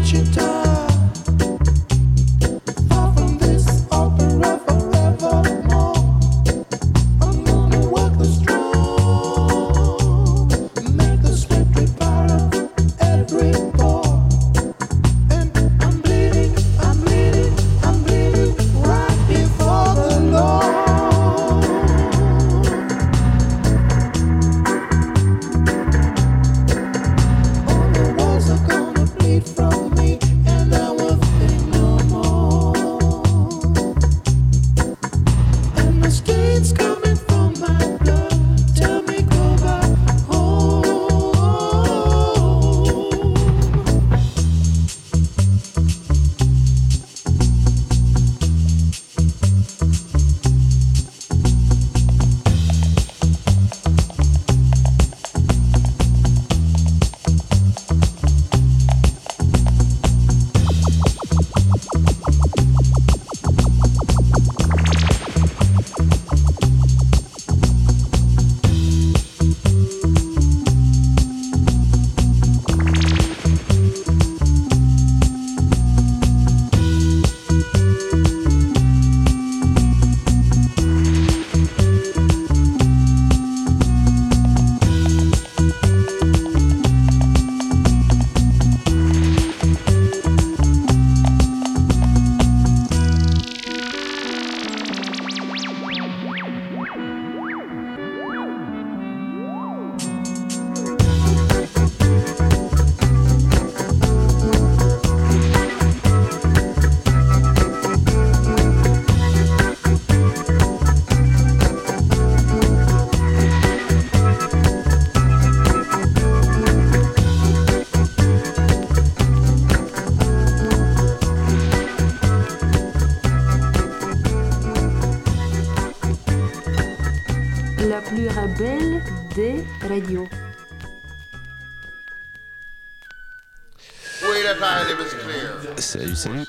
Belle des radios. Salut.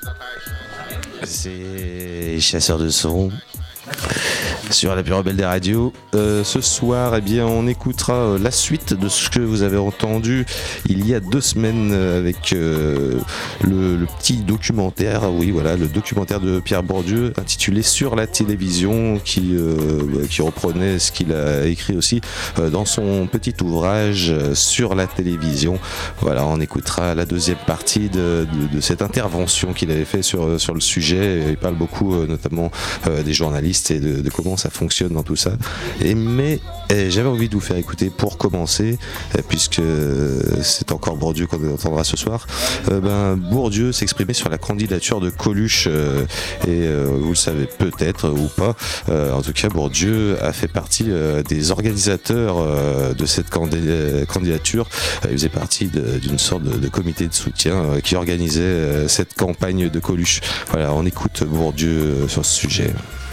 C'est Chasseur de son sur la plus rebelle des radios. Ce soir, eh bien, on écoutera la suite de ce que vous avez entendu il y a 2 semaines avec le petit documentaire, oui voilà, le documentaire de Pierre Bourdieu intitulé Sur la télévision, qui reprenait ce qu'il a écrit aussi dans son petit ouvrage Sur la télévision. Voilà, on écoutera la deuxième partie de cette intervention qu'il avait fait sur le sujet. Il parle beaucoup notamment des journalistes et de comment ça fonctionne dans tout ça. Mais j'avais envie de vous faire écouter pour commencer, puisque c'est encore Bourdieu qu'on entendra ce soir. Bourdieu s'exprimait sur la candidature de Coluche, et vous le savez peut-être ou pas. En tout cas, Bourdieu a fait partie des organisateurs de cette candidature. Il faisait partie d'une sorte de comité de soutien qui organisait cette campagne de Coluche. Voilà, on écoute Bourdieu sur ce sujet.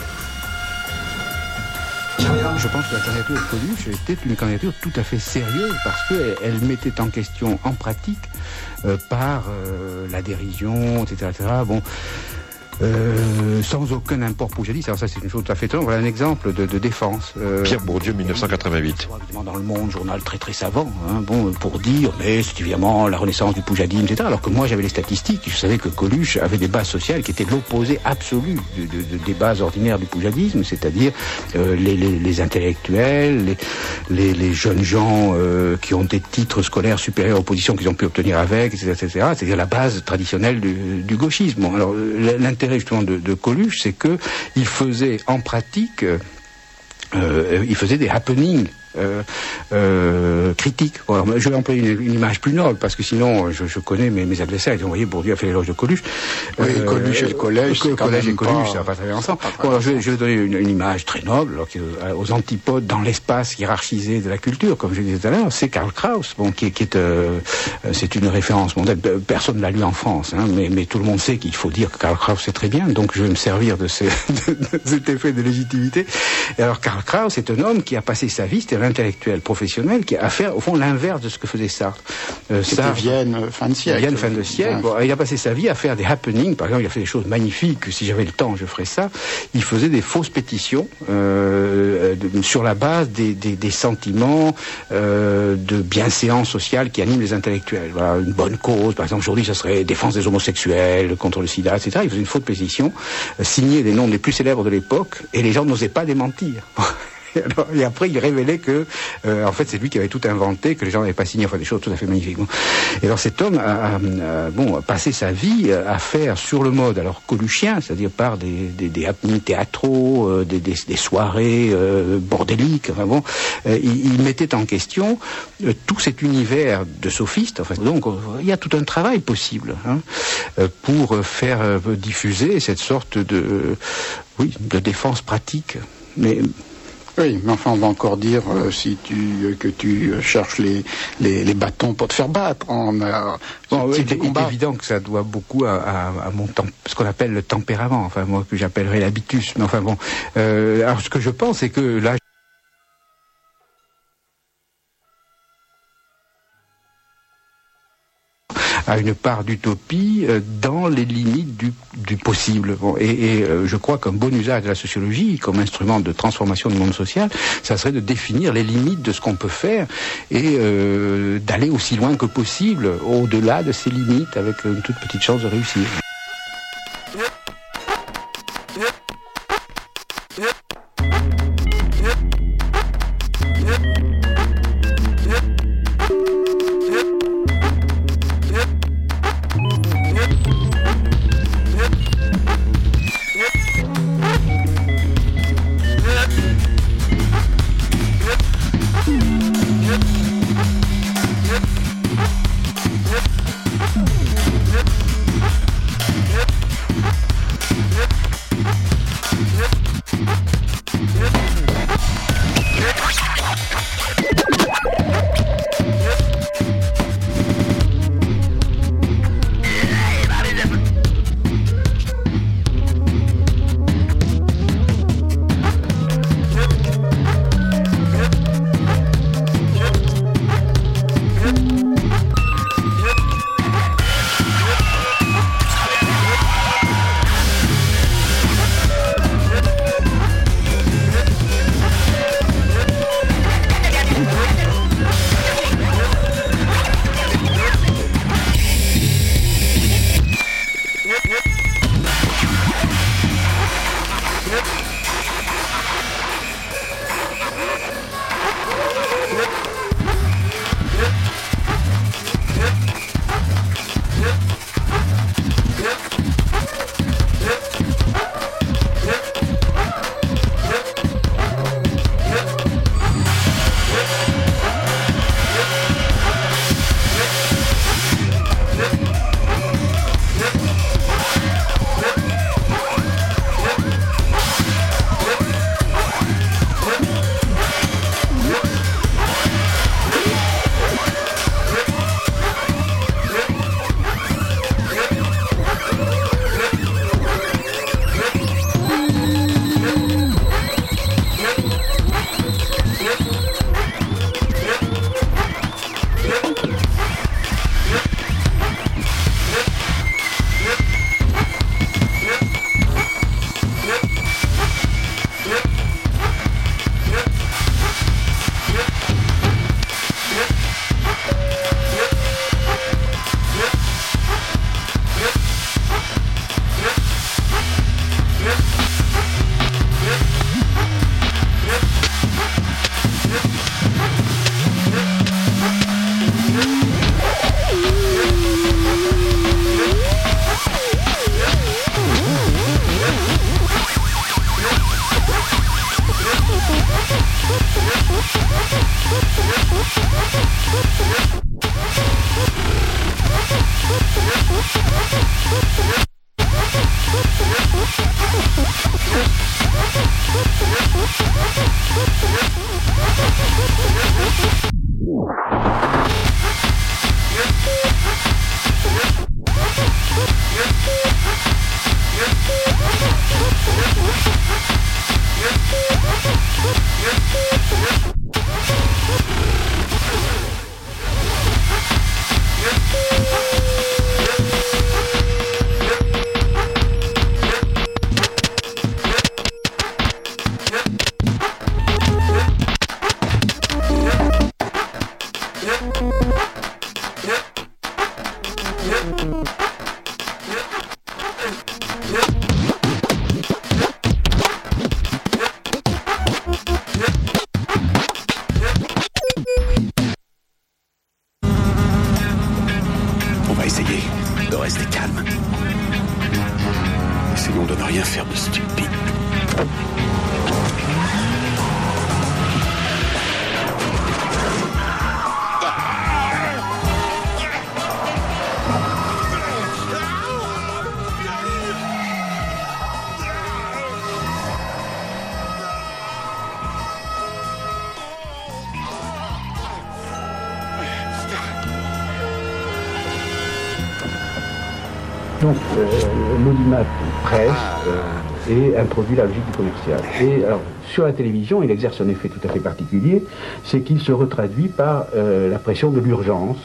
Je pense que la candidature de Coluche était une candidature tout à fait sérieuse parce qu'elle mettait en question en pratique par la dérision, etc. Bon, sans aucun import poujadiste. Alors ça, c'est une chose tout à fait étonnante. Voilà un exemple de défense. Pierre Bourdieu, 1988. Évidemment, dans Le Monde, journal très très savant, pour dire, mais c'est évidemment la renaissance du poujadisme, etc. Alors que moi, j'avais les statistiques. Je savais que Coluche avait des bases sociales qui étaient l'opposé absolu des bases ordinaires du poujadisme, c'est-à-dire les intellectuels, les jeunes gens qui ont des titres scolaires supérieurs aux positions qu'ils ont pu obtenir avec, etc. C'est-à-dire la base traditionnelle du gauchisme. Bon, alors, l'intérêt justement de Coluche, c'est que il faisait en pratique, il faisait des happenings critique. Alors, je vais employer une image plus noble parce que sinon je connais mes adversaires. Ils ont voyé Bourdieu a fait l'éloge de Coluche. Oui, Coluche et le collège, le collège et Coluche, ça va pas très bien ensemble. Bon, alors je vais donner une image très noble, alors, aux antipodes dans l'espace hiérarchisé de la culture, comme je disais tout à l'heure, c'est Karl Kraus, bon, qui est c'est une référence mondiale. Personne ne l'a lu en France, mais tout le monde sait qu'il faut dire que Karl Kraus c'est très bien. Donc je vais me servir de cet effet de légitimité. Et alors Karl Kraus est un homme qui a passé sa vie, c'était un intellectuel professionnel qui a à faire, au fond, l'inverse de ce que faisait Sartre. C'était Vienne, fin de siècle. Vienne, fin de siècle. Bon, il a passé sa vie à faire des happenings. Par exemple, il a fait des choses magnifiques. Si j'avais le temps, je ferais ça. Il faisait des fausses pétitions sur la base des sentiments de bienséance sociale qui animent les intellectuels. Voilà, une bonne cause. Par exemple, aujourd'hui, ça serait défense des homosexuels, contre le sida, etc. Il faisait une fausse pétition, signait des noms les plus célèbres de l'époque, et les gens n'osaient pas démentir. Et après, il révélait que, en fait, c'est lui qui avait tout inventé, que les gens n'avaient pas signé, enfin des choses tout à fait magnifiques. Bon. Et alors, cet homme a passé sa vie à faire sur le mode, alors coluchien, c'est-à-dire par des happenings théâtraux, des soirées bordéliques. Enfin bon, il mettait en question tout cet univers de sophistes. Enfin, donc, il y a tout un travail possible pour faire diffuser cette sorte de défense pratique. Mais oui, mais enfin, on va encore dire que tu cherches les bâtons pour te faire battre. Il est évident que ça doit beaucoup à mon ce qu'on appelle le tempérament. Enfin, moi, que j'appellerais l'habitus. Mais enfin bon, alors ce que je pense, c'est que là, à une part d'utopie dans les limites du possible. Bon, et je crois qu'un bon usage de la sociologie comme instrument de transformation du monde social, ça serait de définir les limites de ce qu'on peut faire et d'aller aussi loin que possible au-delà de ces limites avec une toute petite chance de réussir. On va essayer de rester calme. Essayons de ne rien faire de stupide. Donc, l'audimat presse et introduit la logique du commercial. Et alors, sur la télévision, il exerce un effet tout à fait particulier, c'est qu'il se retraduit par la pression de l'urgence,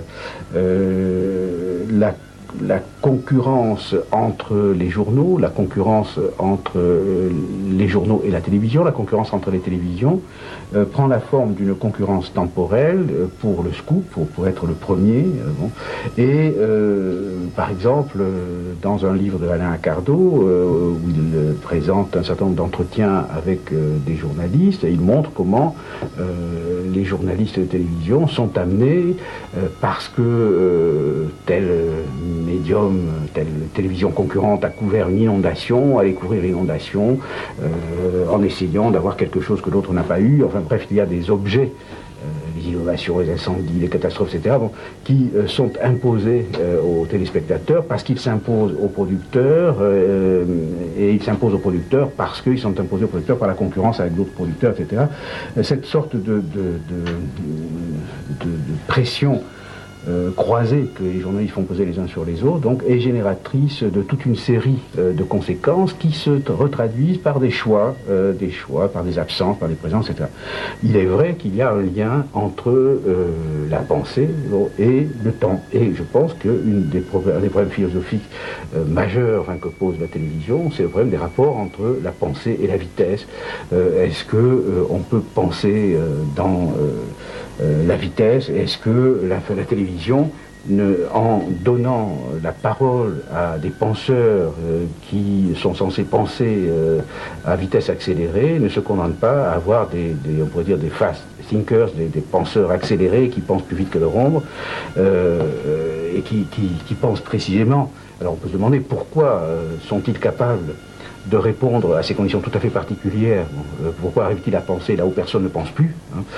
la concurrence entre les journaux, la concurrence entre les journaux et la télévision, la concurrence entre les télévisions prend la forme d'une concurrence temporelle pour le scoop, pour être le premier. Et par exemple, dans un livre de Alain Accardo, où il présente un certain nombre d'entretiens avec des journalistes, il montre comment les journalistes de télévision sont amenés parce que tel médium, telle télévision concurrente a couvert une inondation, à aller couvrir l'inondation en essayant d'avoir quelque chose que l'autre n'a pas eu. Enfin bref, il y a des objets, les inondations, les incendies, les catastrophes, etc., qui sont imposés aux téléspectateurs parce qu'ils s'imposent aux producteurs et ils s'imposent aux producteurs parce qu'ils sont imposés aux producteurs par la concurrence avec d'autres producteurs, etc. Cette sorte de pression croisée que les journalistes font peser les uns sur les autres, donc, est génératrice de toute une série de conséquences qui se retraduisent par des choix, par des absences, par des présences, etc. Il est vrai qu'il y a un lien entre la pensée et le temps. Et je pense qu'un des problèmes philosophiques majeurs que pose la télévision, c'est le problème des rapports entre la pensée et la vitesse. Est-ce que on peut penser dans la vitesse? Est-ce que la télévision, en donnant la parole à des penseurs qui sont censés penser à vitesse accélérée, ne se condamne pas à avoir on pourrait dire des fast thinkers, des penseurs accélérés qui pensent plus vite que leur ombre et qui pensent précisément. Alors on peut se demander pourquoi sont-ils capables de répondre à ces conditions tout à fait particulières. Pourquoi arrive-t-il à penser là où personne ne pense plus,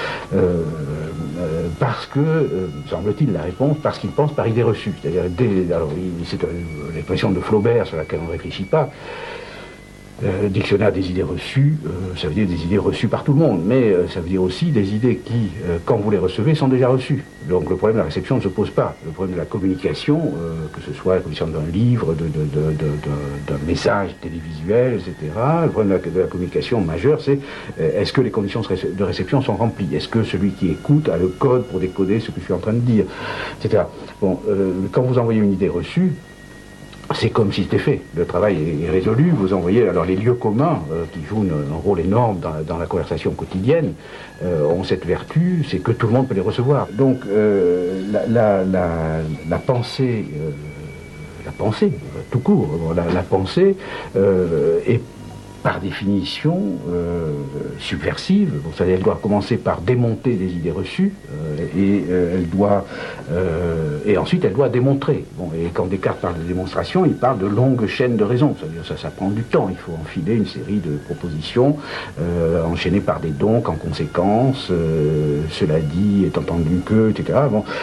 parce que, semble-t-il, la réponse, parce qu'il pense par idée reçue. C'est-à-dire, c'est l'expression de Flaubert sur laquelle on ne réfléchit pas. Dictionnaire des idées reçues, ça veut dire des idées reçues par tout le monde, mais ça veut dire aussi des idées qui, quand vous les recevez, sont déjà reçues. Donc le problème de la réception ne se pose pas. Le problème de la communication, que ce soit la communication d'un livre, d'un message télévisuel, etc., le problème de la communication majeur, c'est est-ce que les conditions de réception sont remplies? Est-ce que celui qui écoute a le code pour décoder ce que je suis en train de dire, etc. Bon, quand vous envoyez une idée reçue, c'est comme si c'était fait. Le travail est résolu. Vous envoyez alors les lieux communs qui jouent un rôle énorme dans la conversation quotidienne ont cette vertu, c'est que tout le monde peut les recevoir. Donc la pensée, tout court, la pensée est par définition subversive. Elle doit commencer par démonter des idées reçues et ensuite elle doit démontrer. Et quand Descartes parle de démonstration, il parle de longues chaînes de raisons. C'est-à-dire ça prend du temps. Il faut enfiler une série de propositions enchaînées par des donc en conséquence. Cela dit, est entendu que, etc.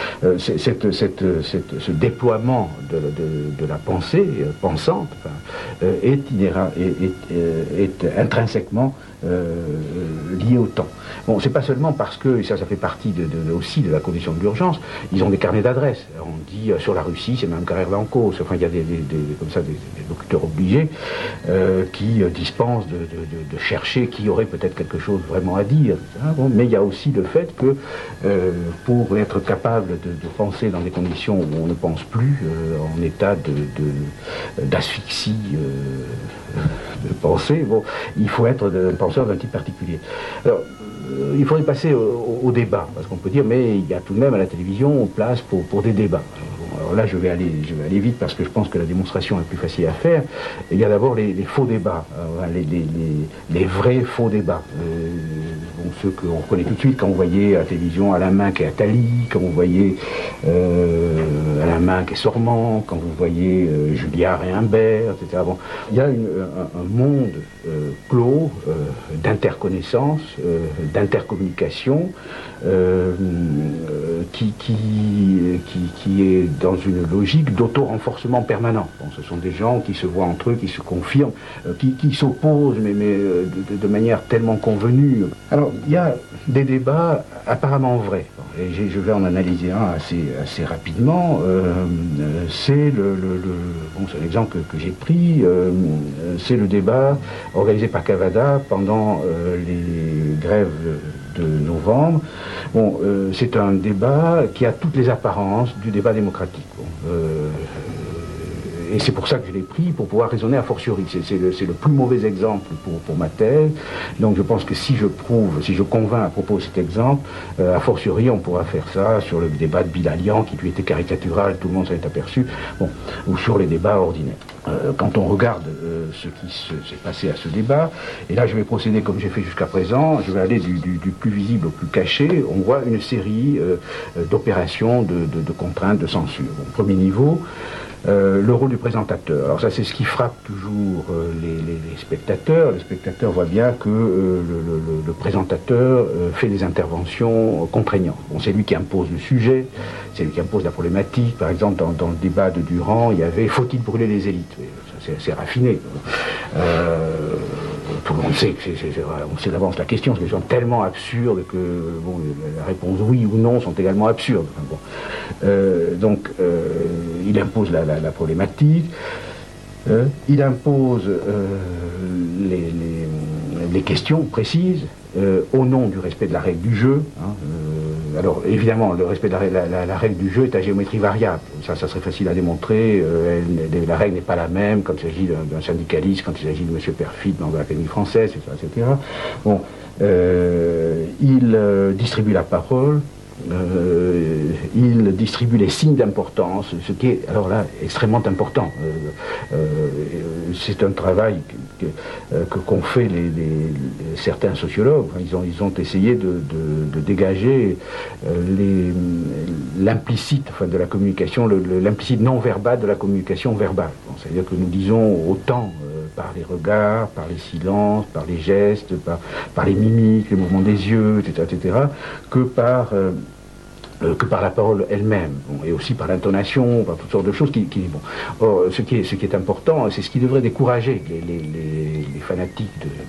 Ce déploiement de la pensée pensante est intrinsèquement lié au temps. Bon, c'est pas seulement parce que, et ça fait partie aussi de la condition de l'urgence, ils ont des carnets d'adresses. On dit sur la Russie, c'est même carré en cause. Enfin, il y a comme ça des locuteurs obligés qui dispensent de chercher qui aurait peut-être quelque chose vraiment à dire. Mais il y a aussi le fait que pour être capable de penser dans des conditions où on ne pense plus, en état d'asphyxie de pensée, il faut être un penseur d'un type particulier. Alors, il faudrait passer au débat, parce qu'on peut dire, mais il y a tout de même à la télévision place pour des débats. Alors alors là je vais aller vite parce que je pense que la démonstration est plus facile à faire. Il y a d'abord les faux débats, les vrais faux débats. Ceux qu'on reconnaît tout de suite quand vous voyez à la télévision Alain Minc et Attali, quand vous voyez Alain Minc et Sormand, quand vous voyez Julliard et Humbert, etc. Bon, il y a un monde clos d'interconnaissance, d'intercommunication qui est dans une logique d'auto-renforcement permanent. Bon, ce sont des gens qui se voient entre eux, qui se confirment, qui s'opposent, mais de manière tellement convenue. Alors, il y a des débats apparemment vrais. Et je vais en analyser un assez rapidement. C'est c'est un exemple que j'ai pris. C'est le débat organisé par Cavada pendant les grèves de novembre. Bon, c'est un débat qui a toutes les apparences du débat démocratique. Et c'est pour ça que je l'ai pris, pour pouvoir raisonner a fortiori. C'est le plus mauvais exemple pour ma thèse. Donc je pense que si je convainc à propos de cet exemple, a fortiori on pourra faire ça sur le débat de Bilalian, qui lui était caricatural, tout le monde s'en est aperçu, ou sur les débats ordinaires. Quand on regarde ce qui s'est passé à ce débat, et là je vais procéder comme j'ai fait jusqu'à présent, je vais aller du plus visible au plus caché. On voit une série d'opérations de contraintes, de censure. Bon, premier niveau, le rôle du présentateur. Alors ça, c'est ce qui frappe toujours les spectateurs. Les spectateurs voient bien que le présentateur fait des interventions contraignantes. Bon, c'est lui qui impose le sujet, c'est lui qui impose la problématique. Par exemple, dans le débat de Durand, il y avait « Faut-il brûler les élites ?» C'est raffiné. Tout le monde sait on sait d'avance la question, parce qu'elles sont tellement absurdes que la réponse oui ou non sont également absurdes. Donc il impose la problématique, il impose les questions précises au nom du respect de la règle du jeu. Alors évidemment, le respect de la règle du jeu est à géométrie variable. Ça serait facile à démontrer. La règle n'est pas la même quand il s'agit d'un syndicaliste, quand il s'agit de M. Perfit dans l'Académie française, etc. Bon, il distribue la parole. Il distribue les signes d'importance, ce qui est alors là extrêmement important. C'est un travail qu'ont fait certains sociologues. Ils ont essayé de dégager l'implicite de la communication, l'implicite non verbal de la communication verbale. C'est-à-dire que nous disons autant par les regards, par les silences, par les gestes, par les mimiques, les mouvements des yeux, etc., que par la parole elle-même, et aussi par l'intonation, par toutes sortes de choses Or, ce qui est important, c'est ce qui devrait décourager les fanatiques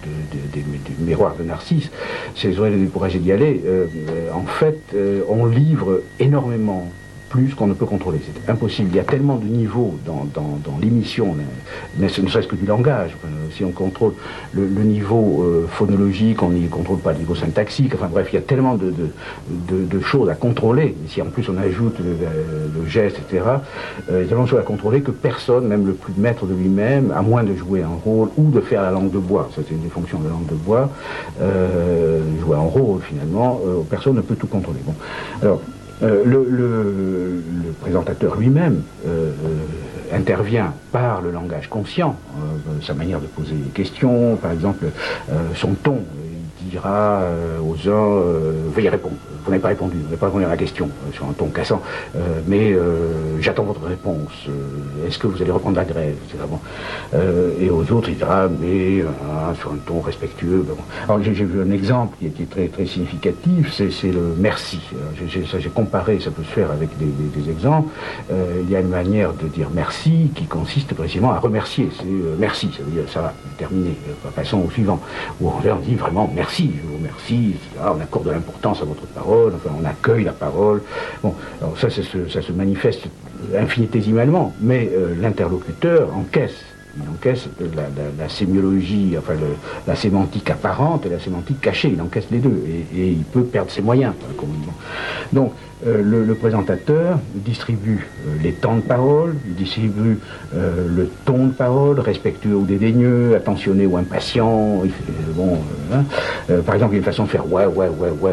du miroir de Narcisse, c'est devrait les décourager d'y aller. En fait, on livre énormément plus qu'on ne peut contrôler. C'est impossible. Il y a tellement de niveaux dans l'émission, ne serait-ce que du langage. Si on contrôle le niveau phonologique, on n'y contrôle pas le niveau syntaxique. Enfin bref, il y a tellement de choses à contrôler. Si en plus on ajoute le geste, etc., il y a tellement de choses à contrôler que personne, même le plus maître de lui-même, à moins de jouer un rôle ou de faire la langue de bois, ça c'est une des fonctions de la langue de bois, jouer un rôle finalement, personne ne peut tout contrôler. Bon. Alors, le présentateur lui-même intervient par le langage conscient, sa manière de poser des questions, par exemple son ton. Il dira aux uns veuillez répondre. Vous n'avez pas répondu, vous n'avez pas répondu à la question sur un ton cassant, mais j'attends votre réponse. Est-ce que vous allez reprendre la grève, etc. Et aux autres, il dira mais sur un ton respectueux. Bon. Alors j'ai vu un exemple qui est très très significatif, c'est le merci. J'ai comparé, ça peut se faire avec des exemples. Il y a une manière de dire merci qui consiste précisément à remercier. C'est merci, ça veut dire ça va, terminé. Passons au suivant. Où on dit vraiment merci, je vous remercie, etc. On accorde de l'importance à votre parole, enfin on accueille la parole. Bon, alors ça se manifeste infinitésimalement, mais l'interlocuteur encaisse. Il encaisse la sémiologie, enfin la sémantique apparente et la sémantique cachée, il encaisse les deux, et il peut perdre ses moyens. Donc, le présentateur distribue les temps de parole, il distribue le ton de parole, respectueux ou dédaigneux, attentionné ou impatient. Par exemple, il y a une façon de faire ouais.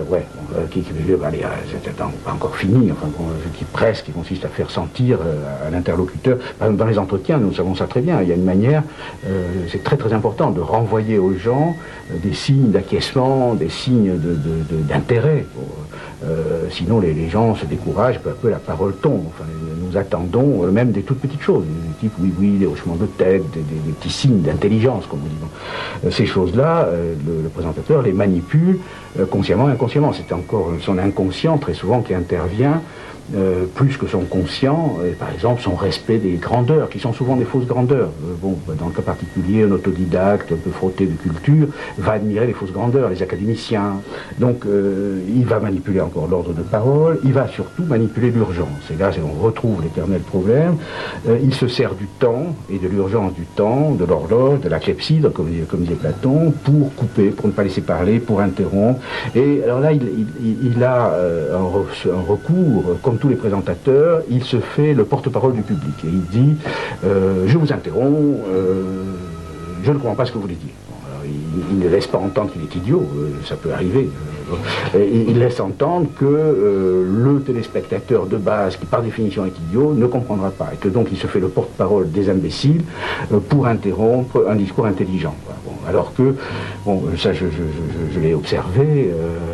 c'est pas encore fini, enfin, qui consiste à faire sentir à l'interlocuteur. Dans les entretiens, nous savons ça très bien. Il y a une manière, c'est très très important de renvoyer aux gens des signes d'acquiescement, des signes d'intérêt. Sinon, les gens se découragent, peu à peu la parole tombe. Enfin, nous attendons même des toutes petites choses, des types oui, des hochements de tête, des petits signes d'intelligence, comme on dit. Ces choses-là, le présentateur les manipule consciemment et inconsciemment. C'est encore son inconscient très souvent qui intervient. Plus que son conscient, par exemple son respect des grandeurs, qui sont souvent des fausses grandeurs. Dans le cas particulier, un autodidacte un peu frotté de culture va admirer les fausses grandeurs, les académiciens. Donc il va manipuler encore l'ordre de parole, il va surtout manipuler l'urgence. Et là, on retrouve l'éternel problème. Il se sert du temps et de l'urgence du temps, de l'horloge, de la clepsydre, comme disait Platon, pour couper, pour ne pas laisser parler, pour interrompre. Et alors là, il a un recours, comme tous les présentateurs, il se fait le porte-parole du public et il dit je vous interromps, je ne comprends pas ce que vous voulez dire. Il ne laisse pas entendre qu'il est idiot, ça peut arriver. Il laisse entendre que le téléspectateur de base, qui par définition est idiot, ne comprendra pas, et que donc il se fait le porte-parole des imbéciles pour interrompre un discours intelligent. Alors que, ça je l'ai observé,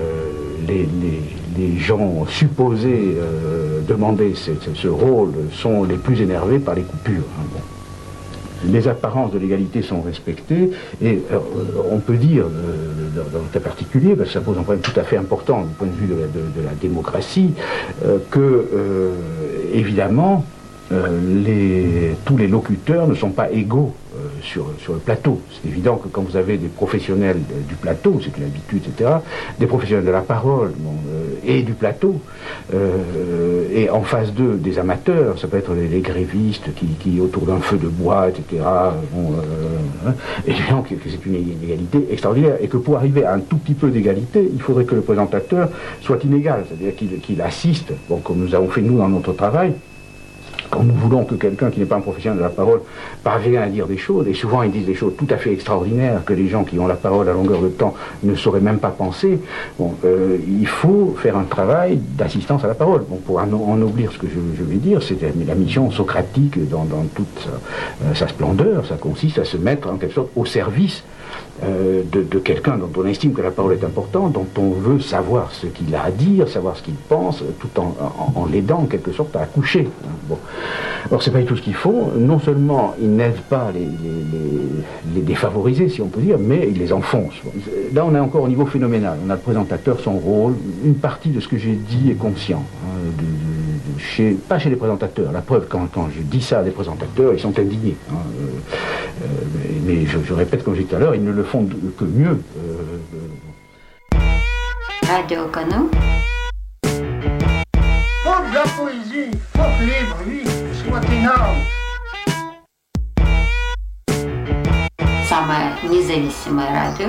les gens supposés demander ce rôle sont les plus énervés par les coupures. Les apparences de l'égalité sont respectées et on peut dire, dans le cas particulier, parce que ça pose un problème tout à fait important du point de vue de la démocratie, que évidemment tous les locuteurs ne sont pas égaux sur le plateau. C'est évident que quand vous avez des professionnels du plateau, c'est une habitude, etc., des professionnels de la parole et du plateau, et en face d'eux, des amateurs, ça peut être les grévistes qui autour d'un feu de bois, etc., évidemment que c'est une inégalité extraordinaire, et que pour arriver à un tout petit peu d'égalité, il faudrait que le présentateur soit inégal, c'est-à-dire qu'il assiste, comme nous avons fait nous dans notre travail. Quand nous voulons que quelqu'un qui n'est pas un professionnel de la parole parvienne à dire des choses, et souvent ils disent des choses tout à fait extraordinaires que les gens qui ont la parole à longueur de temps ne sauraient même pas penser, il faut faire un travail d'assistance à la parole. Pour ennoblir ce que je vais dire, c'est la mission socratique dans toute sa splendeur, ça consiste à se mettre en quelque sorte au service de quelqu'un dont on estime que la parole est importante, dont on veut savoir ce qu'il a à dire, savoir ce qu'il pense, tout en l'aidant en quelque sorte à accoucher. Alors c'est pas du tout ce qu'ils font. Non seulement ils n'aident pas les défavorisés, si on peut dire, mais ils les enfoncent. Là on est encore au niveau phénoménal. On a le présentateur, son rôle, une partie de ce que j'ai dit est conscient. Pas chez les présentateurs. La preuve, quand je dis ça à des présentateurs, ils sont indignés. Mais je répète, comme j'ai dit tout à l'heure, ils ne le font que mieux. Radio Canu. Faut de la poésie, faut que les bruits soient énormes. Самое независимое радио.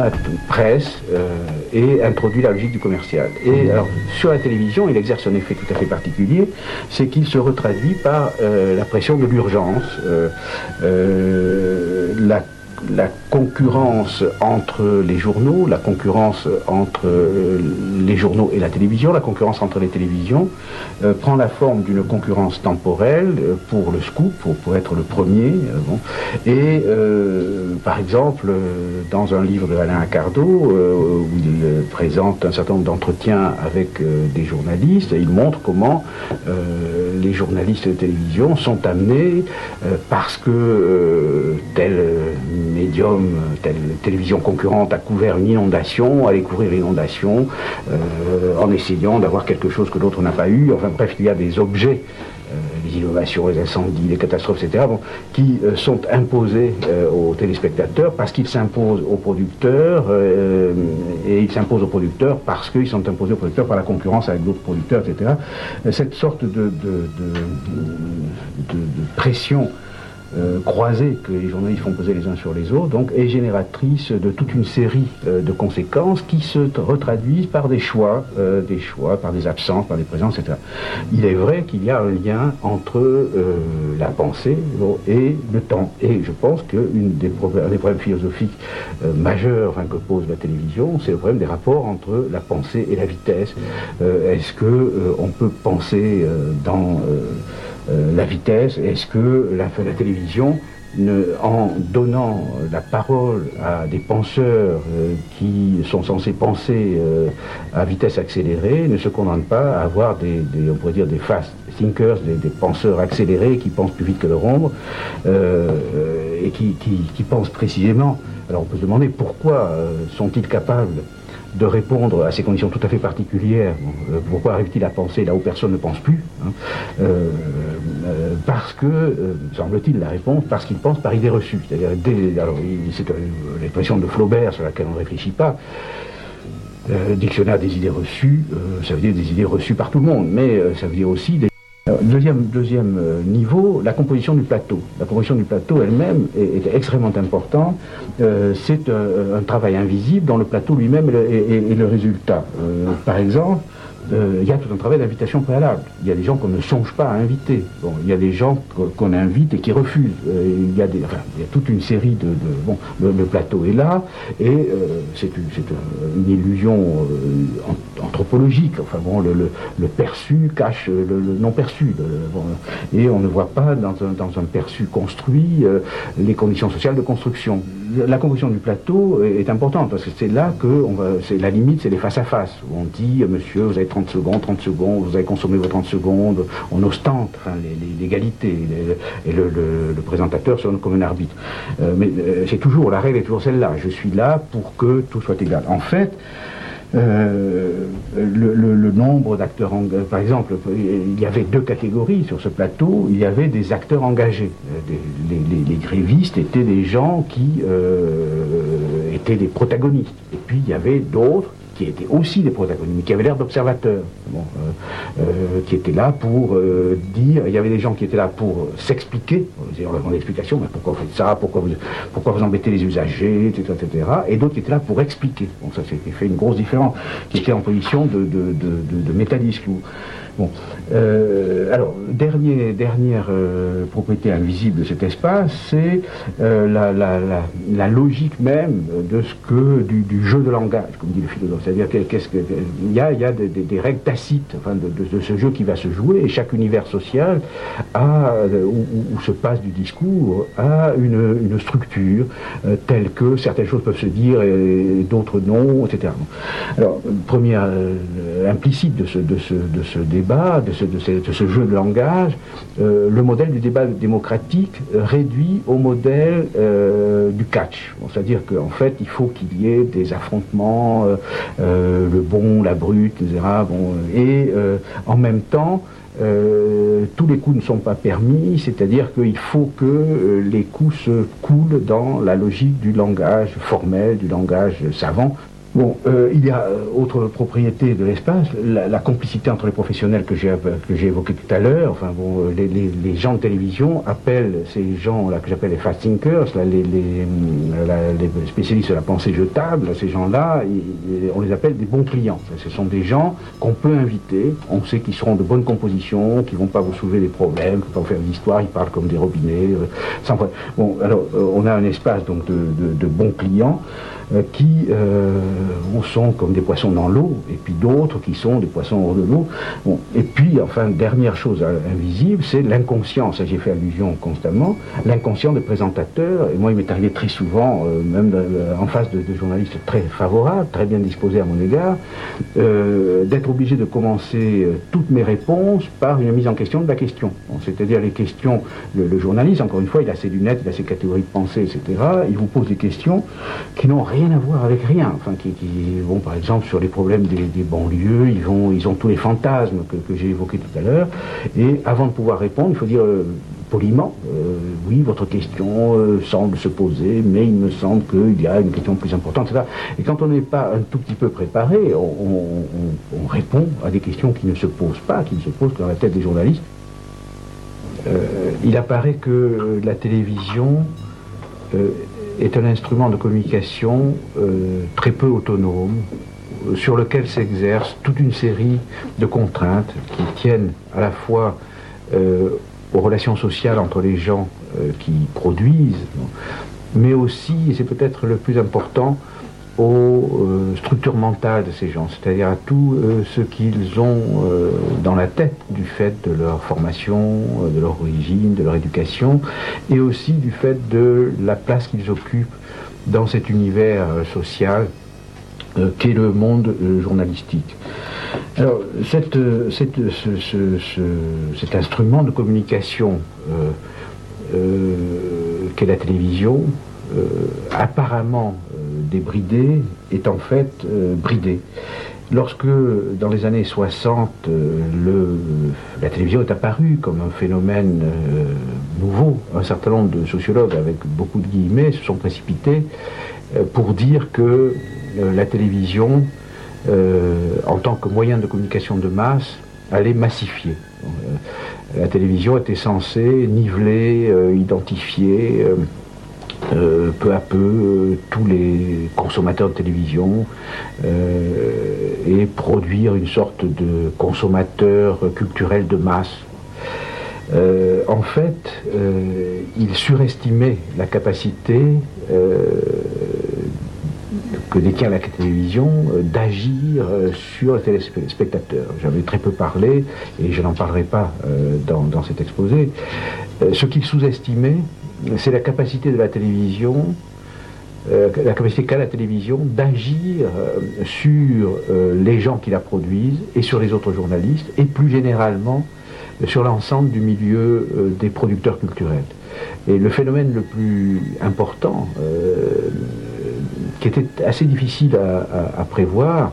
presse et introduit la logique du commercial. Et alors, sur la télévision, il exerce un effet tout à fait particulier, c'est qu'il se retraduit par la pression de l'urgence, la concurrence entre les journaux, la concurrence entre les journaux et la télévision, la concurrence entre les télévisions prend la forme d'une concurrence temporelle pour le scoop, pour être le premier. Et par exemple, dans un livre de Alain Accardo, où il présente un certain nombre d'entretiens avec des journalistes, il montre comment les journalistes de télévision sont amenés parce que tel médium, telle télévision concurrente a couvert une inondation, à aller couvrir l'inondation en essayant d'avoir quelque chose que l'autre n'a pas eu. Enfin bref, il y a des objets, les innovations, les incendies, les catastrophes, etc., qui sont imposés aux téléspectateurs parce qu'ils s'imposent aux producteurs et ils s'imposent aux producteurs parce qu'ils sont imposés aux producteurs par la concurrence avec d'autres producteurs, etc. Cette sorte de pression croisée que les journalistes font peser les uns sur les autres, donc, est génératrice de toute une série de conséquences qui se retraduisent par des choix, par des absences, par des présences, etc. Il est vrai qu'il y a un lien entre la pensée et le temps. Et je pense qu'un des problèmes philosophiques majeurs que pose la télévision, c'est le problème des rapports entre la pensée et la vitesse. Est-ce qu'on peut penser dans la vitesse? Est-ce que la télévision, en donnant la parole à des penseurs qui sont censés penser à vitesse accélérée, ne se condamne pas à avoir on pourrait dire des fast thinkers, des penseurs accélérés qui pensent plus vite que leur ombre et qui pensent précisément? Alors on peut se demander pourquoi sont-ils capables de répondre à ces conditions tout à fait particulières. Pourquoi arrive-t-il à penser là où personne ne pense plus, parce que, semble-t-il, la réponse, parce qu'il pense par idée reçue. C'est-à-dire, c'est l'expression de Flaubert sur laquelle on ne réfléchit pas. Dictionnaire des idées reçues, ça veut dire des idées reçues par tout le monde, mais ça veut dire aussi des... Deuxième niveau, la composition du plateau. La composition du plateau elle-même est extrêmement importante. C'est un travail invisible dont le plateau lui-même est le résultat. Par exemple, il y a tout un travail d'invitation préalable. Il y a des gens qu'on ne songe pas à inviter. Bon, il y a des gens qu'on invite et qui refusent. Il y a toute une série le plateau est là, et c'est une illusion anthropologique. Enfin bon, le perçu cache le non perçu. Et on ne voit pas dans un perçu construit les conditions sociales de construction. La composition du plateau est importante parce que c'est là que c'est la limite, c'est les face à face. On dit, monsieur, vous avez 30 secondes, vous avez consommé vos 30 secondes, on ostente l'égalité, et le présentateur sonne comme un arbitre. Mais c'est toujours, la règle est toujours celle-là, je suis là pour que tout soit égal. En fait, le nombre d'acteurs engagés, par exemple, il y avait deux catégories sur ce plateau. Il y avait des acteurs engagés. Les grévistes étaient des gens qui étaient des protagonistes. Et puis il y avait d'autres qui étaient aussi des protagonistes, mais qui avaient l'air d'observateurs, qui étaient là pour dire, il y avait des gens qui étaient là pour s'expliquer, on leur demandait explication, mais pourquoi vous faites ça, pourquoi vous embêtez les usagers, etc., et d'autres qui étaient là pour expliquer. Bon, ça s'était fait une grosse différence, qui était en position de métadiscours. Bon. Alors, dernière propriété invisible de cet espace, c'est la logique même de du jeu de langage, comme dit le philosophe. C'est-à-dire qu'il y a des règles tacites de ce jeu qui va se jouer, et chaque univers social où se passe du discours a une structure telle que certaines choses peuvent se dire et d'autres non, etc. Alors, première implicite de ce débat, de ce jeu de langage, le modèle du débat démocratique réduit au modèle du catch. Bon, c'est-à-dire qu'en fait, il faut qu'il y ait des affrontements, le bon, la brute, etc. Bon, et en même temps, tous les coups ne sont pas permis, c'est-à-dire qu'il faut que les coups se coulent dans la logique du langage formel, du langage savant. Bon, il y a autre propriété de l'espace, la complicité entre les professionnels que j'ai évoqué tout à l'heure. Enfin bon, les gens de télévision appellent ces gens-là que j'appelle les fast thinkers, là, les spécialistes de la pensée jetable. Ces gens-là, on les appelle des bons clients. Ce sont des gens qu'on peut inviter. On sait qu'ils seront de bonne composition, qu'ils vont pas vous soulever des problèmes, qu'ils vont faire des histoires. Ils parlent comme des robinets. Sans problème. Bon, alors on a un espace donc de bons clients. Qui sont comme des poissons dans l'eau, et puis d'autres qui sont des poissons hors de l'eau. Bon. Et puis, enfin, dernière chose invisible, c'est l'inconscient. Ça, j'y fait allusion constamment. L'inconscient des présentateurs. Et moi, il m'est arrivé très souvent, même en face de journalistes très favorables, très bien disposés à mon égard, d'être obligé de commencer toutes mes réponses par une mise en question de la question. Bon, c'est-à-dire les questions, le journaliste, encore une fois, il a ses lunettes, il a ses catégories de pensée, etc. Il vous pose des questions qui n'ont rien à voir avec rien, enfin qui vont par exemple sur les problèmes des banlieues, ils ont tous les fantasmes que j'ai évoqués tout à l'heure, et avant de pouvoir répondre, il faut dire poliment, oui, votre question semble se poser, mais il me semble qu'il y a une question plus importante, etc. Et quand on n'est pas un tout petit peu préparé, on répond à des questions qui ne se posent pas, qui ne se posent que dans la tête des journalistes. Il apparaît que la télévision est un instrument de communication très peu autonome, sur lequel s'exerce toute une série de contraintes qui tiennent à la fois aux relations sociales entre les gens qui produisent, mais aussi, et c'est peut-être le plus important, aux structures mentales de ces gens, c'est-à-dire à tout ce qu'ils ont dans la tête du fait de leur formation, de leur origine, de leur éducation, et aussi du fait de la place qu'ils occupent dans cet univers social qu'est le monde journalistique. Alors, cet instrument de communication qu'est la télévision, apparemment débridé, est en fait bridé. Lorsque, dans les années 60, la télévision est apparue comme un phénomène nouveau, un certain nombre de sociologues, avec beaucoup de guillemets, se sont précipités pour dire que la télévision, en tant que moyen de communication de masse, allait massifier. La télévision était censée niveler, identifier peu à peu tous les consommateurs de télévision et produire une sorte de consommateur culturel de masse. En fait, il surestimait la capacité que détient la télévision d'agir sur le téléspectateur. J'avais très peu parlé, et je n'en parlerai pas dans cet exposé. Ce qu'il sous-estimait, c'est la capacité de la télévision, la capacité qu'a la télévision d'agir sur les gens qui la produisent et sur les autres journalistes, et plus généralement sur l'ensemble du milieu des producteurs culturels. Et le phénomène le plus important, qui était assez difficile à prévoir,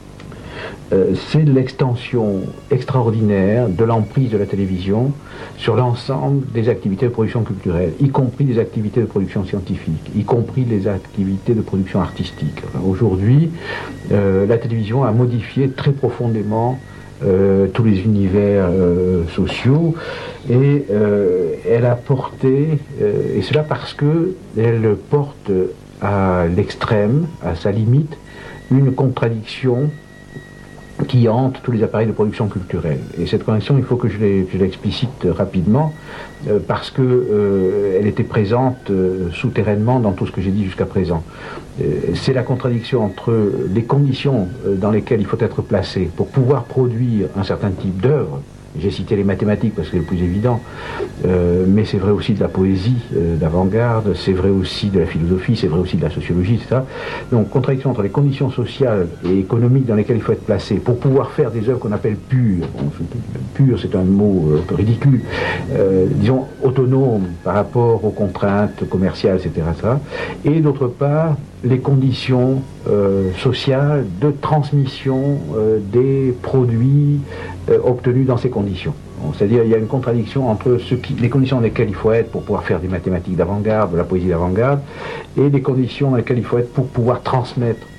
c'est l'extension extraordinaire de l'emprise de la télévision sur l'ensemble des activités de production culturelle, y compris des activités de production scientifique, y compris les activités de production artistique. Aujourd'hui, la télévision a modifié très profondément tous les univers sociaux, et elle a porté, et cela parce qu'elle porte à l'extrême, à sa limite, une contradiction qui hante tous les appareils de production culturelle. Et cette contradiction, il faut que je l'explicite rapidement, parce qu'elle était présente souterrainement dans tout ce que j'ai dit jusqu'à présent. C'est la contradiction entre les conditions dans lesquelles il faut être placé pour pouvoir produire un certain type d'œuvre. J'ai cité les mathématiques parce que c'est le plus évident, mais c'est vrai aussi de la poésie d'avant-garde, c'est vrai aussi de la philosophie, c'est vrai aussi de la sociologie, etc. Donc, contradiction entre les conditions sociales et économiques dans lesquelles il faut être placé pour pouvoir faire des œuvres qu'on appelle pures. Bon, pur, c'est un mot un peu ridicule, disons autonomes par rapport aux contraintes commerciales, etc. Et d'autre part, les conditions sociales de transmission des produits obtenus dans ces conditions. Bon, c'est-à-dire il y a une contradiction entre les conditions dans lesquelles il faut être pour pouvoir faire des mathématiques d'avant-garde, de la poésie d'avant-garde, et les conditions dans lesquelles il faut être pour pouvoir transmettre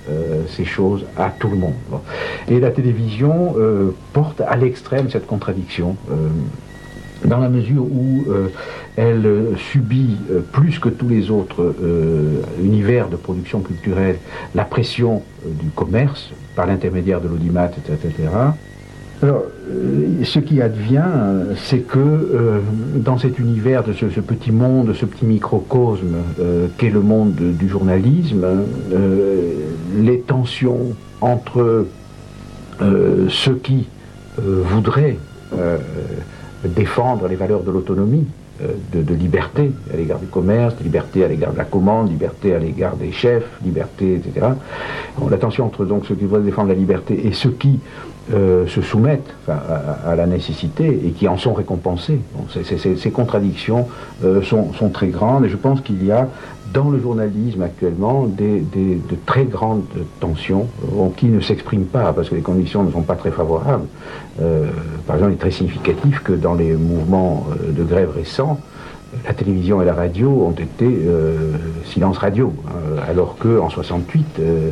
ces choses à tout le monde. Bon. Et la télévision porte à l'extrême cette contradiction, dans la mesure où elle subit plus que tous les autres univers de production culturelle la pression du commerce par l'intermédiaire de l'audimat, etc. Alors, ce qui advient, c'est que dans cet univers de ce petit monde, ce petit microcosme qu'est le monde du journalisme, les tensions entre ceux qui voudraient défendre les valeurs de l'autonomie, de liberté à l'égard du commerce, de liberté à l'égard de la commande, liberté à l'égard des chefs, liberté, etc. Bon, la tension entre donc ceux qui voudraient défendre la liberté et ceux qui se soumettent à la nécessité et qui en sont récompensés. Bon, ces contradictions sont très grandes et je pense qu'il y a dans le journalisme actuellement de très grandes tensions qui ne s'expriment pas parce que les conditions ne sont pas très favorables. Par exemple, il est très significatif que dans les mouvements de grève récents, la télévision et la radio ont été silence radio, alors qu'en 68,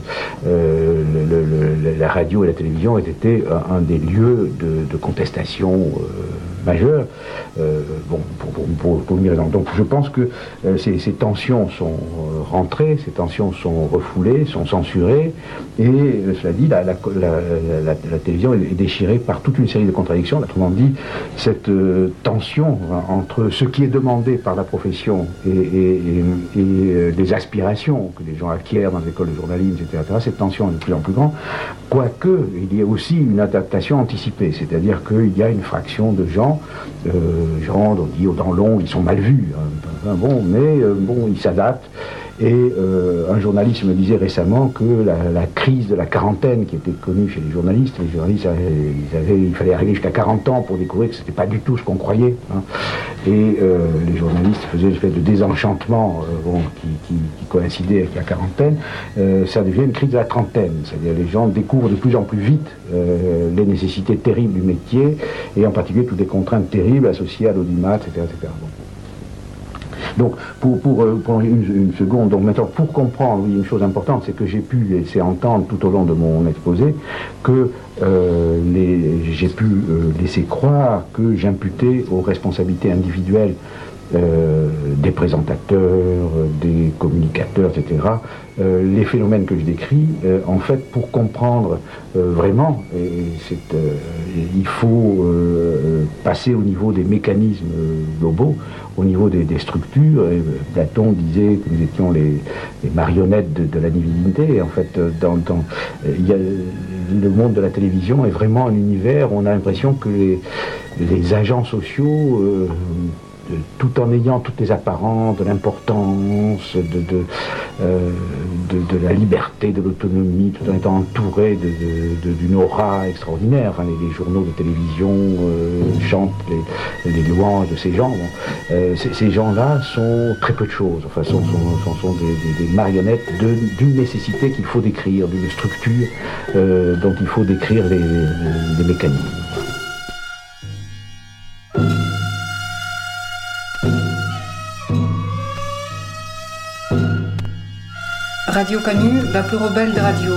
la radio et la télévision ont été un des lieux de contestation majeure. Bon, pour une raison. Donc je pense que ces tensions sont rentrées, ces tensions sont refoulées, sont censurées, et cela dit, la télévision est déchirée par toute une série de contradictions. Autrement dit, cette tension entre ce qui est demandé par la profession et les aspirations que les gens acquièrent dans les écoles de journalisme, etc., cette tension est de plus en plus grande, quoique il y a aussi une adaptation anticipée, c'est-à-dire qu'il y a une fraction de gens, on dit dans l'ombre, ils sont mal vus, ils s'adaptent. Et un journaliste me disait récemment que la crise de la quarantaine qui était connue chez les journalistes il fallait arriver jusqu'à 40 ans pour découvrir que c'était pas du tout ce qu'on croyait. Hein. Et les journalistes faisaient une espèce de désenchantement qui coïncidait avec la quarantaine. Ça devient une crise de la trentaine, c'est-à-dire les gens découvrent de plus en plus vite les nécessités terribles du métier et en particulier toutes les contraintes terribles associées à l'audimat, etc. etc. Bon. Donc, pour une seconde, donc maintenant, pour comprendre, oui, une chose importante, c'est que j'ai pu laisser entendre tout au long de mon exposé que j'ai pu laisser croire que j'imputais aux responsabilités individuelles des présentateurs, des communicateurs, etc., les phénomènes que je décris, en fait, pour comprendre vraiment, il faut passer au niveau des mécanismes globaux, au niveau des structures. Et Platon disait que nous étions les marionnettes de la divinité. Et en fait, le monde de la télévision est vraiment un univers où on a l'impression que les agents sociaux tout en ayant toutes les apparences de l'importance, de la liberté, de l'autonomie, tout en étant entouré d'une aura extraordinaire. Enfin, les journaux de télévision chantent les louanges de ces gens. Bon. Ces gens-là sont très peu de choses, enfin, sont des marionnettes d'une nécessité qu'il faut décrire, d'une structure dont il faut décrire les mécanismes. Radio Canu, la plus rebelle des radios.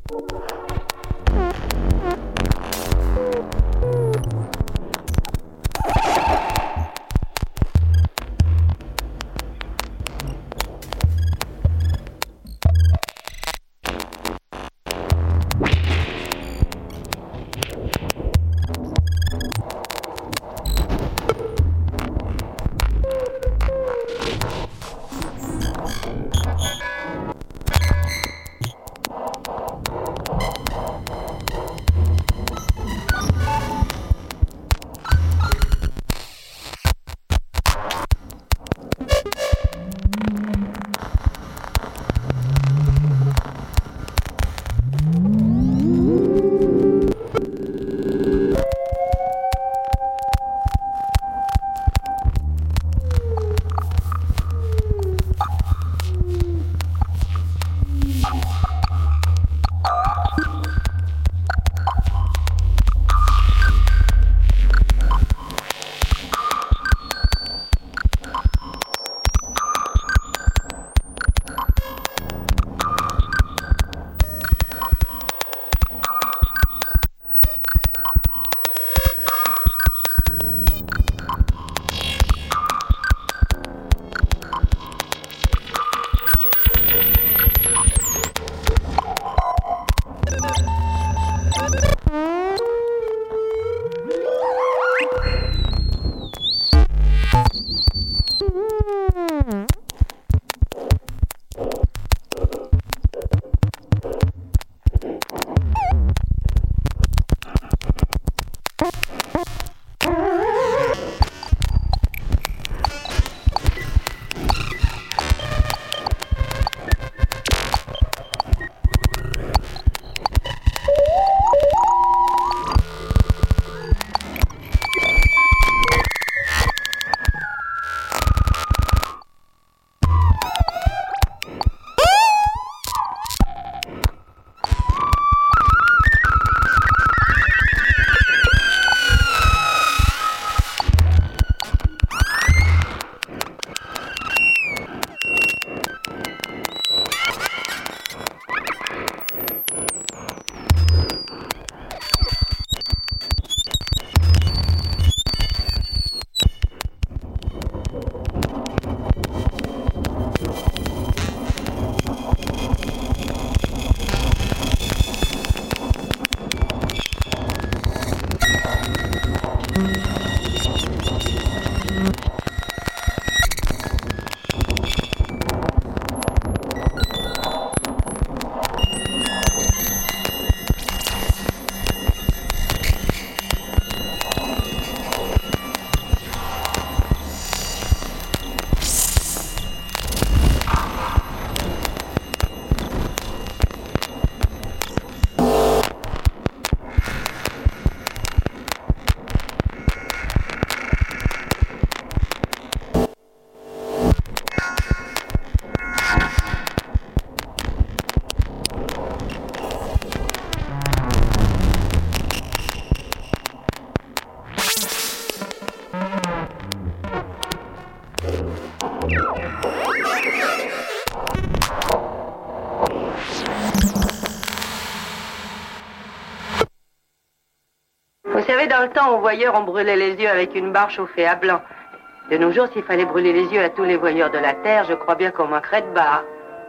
Vous savez, dans le temps, aux voyeurs, on brûlait les yeux avec une barre chauffée à blanc. De nos jours, s'il fallait brûler les yeux à tous les voyeurs de la Terre, je crois bien qu'on manquerait de barres.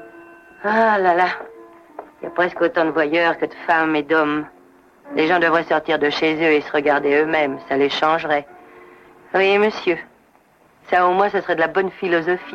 Ah là là, il y a presque autant de voyeurs que de femmes et d'hommes. Les gens devraient sortir de chez eux et se regarder eux-mêmes, ça les changerait. Oui, monsieur. Ça, au moins, ce serait de la bonne philosophie.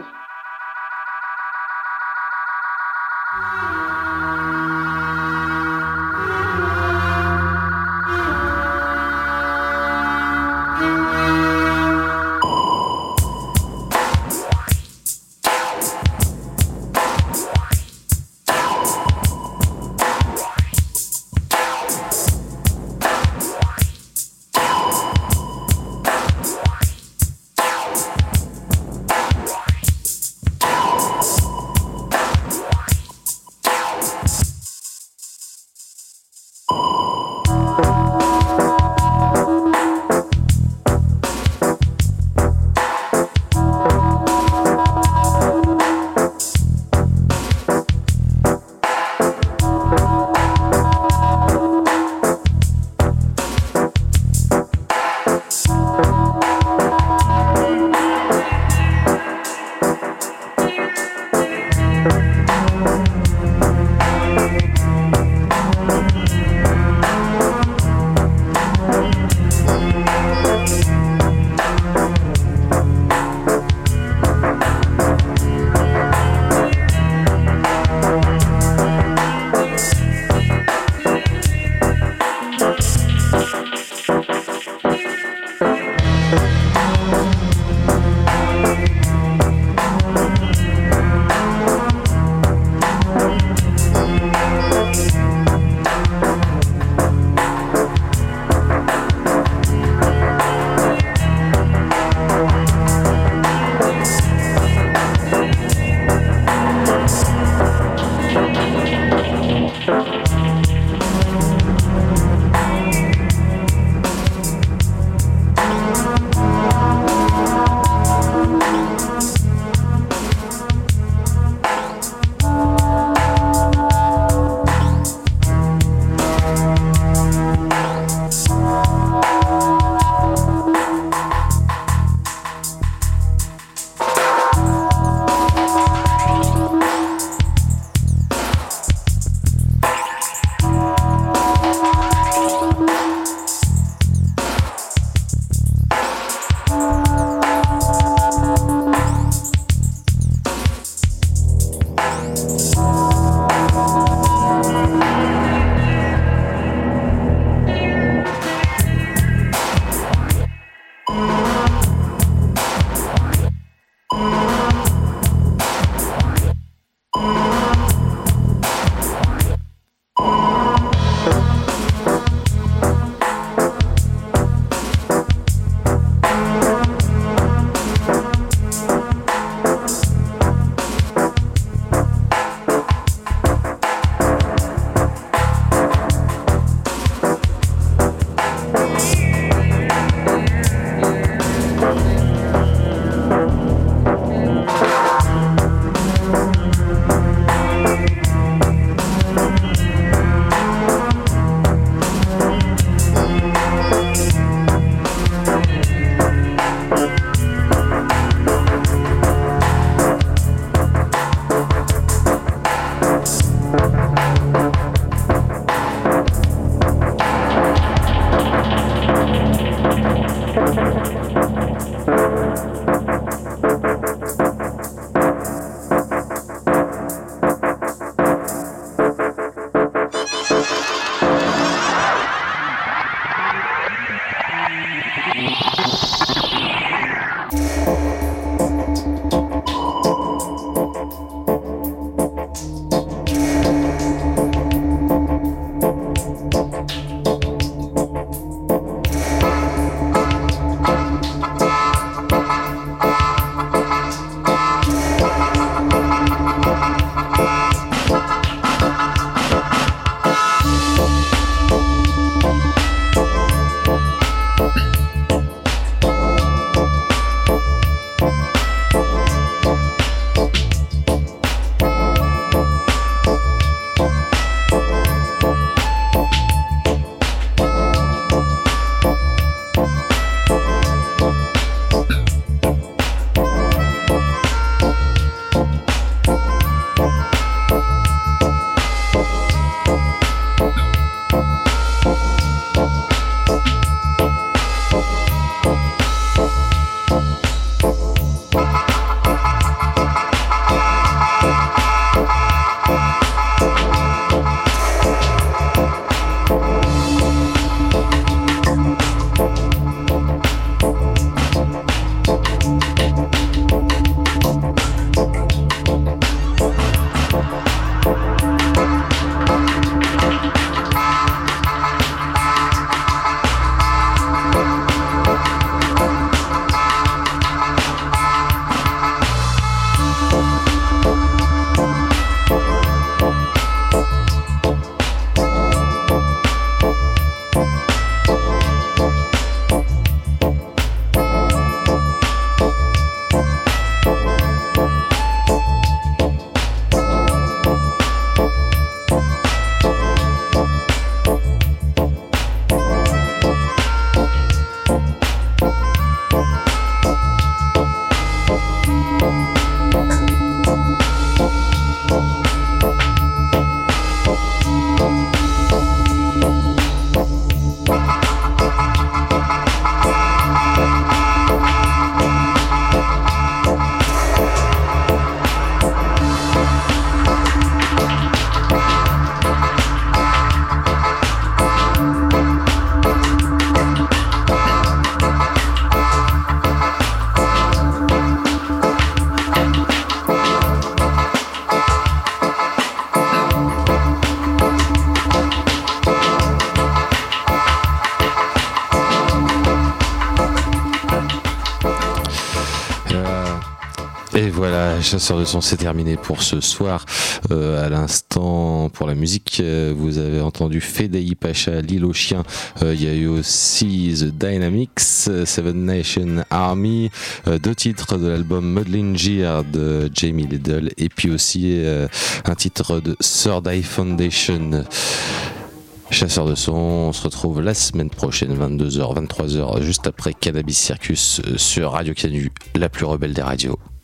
Et voilà, Chasseurs de son, c'est terminé pour ce soir. À l'instant, pour la musique, vous avez entendu Fedei Pacha, L'île aux chiens. Il y a eu aussi The Dynamics, Seven Nation Army, 2 titres de l'album Muddling Gear de Jamie Liddell, et puis aussi un titre de Third Eye Foundation. Chasseurs de son, on se retrouve la semaine prochaine, 22h, 23h, juste après Cannabis Circus sur Radio Canu, la plus rebelle des radios.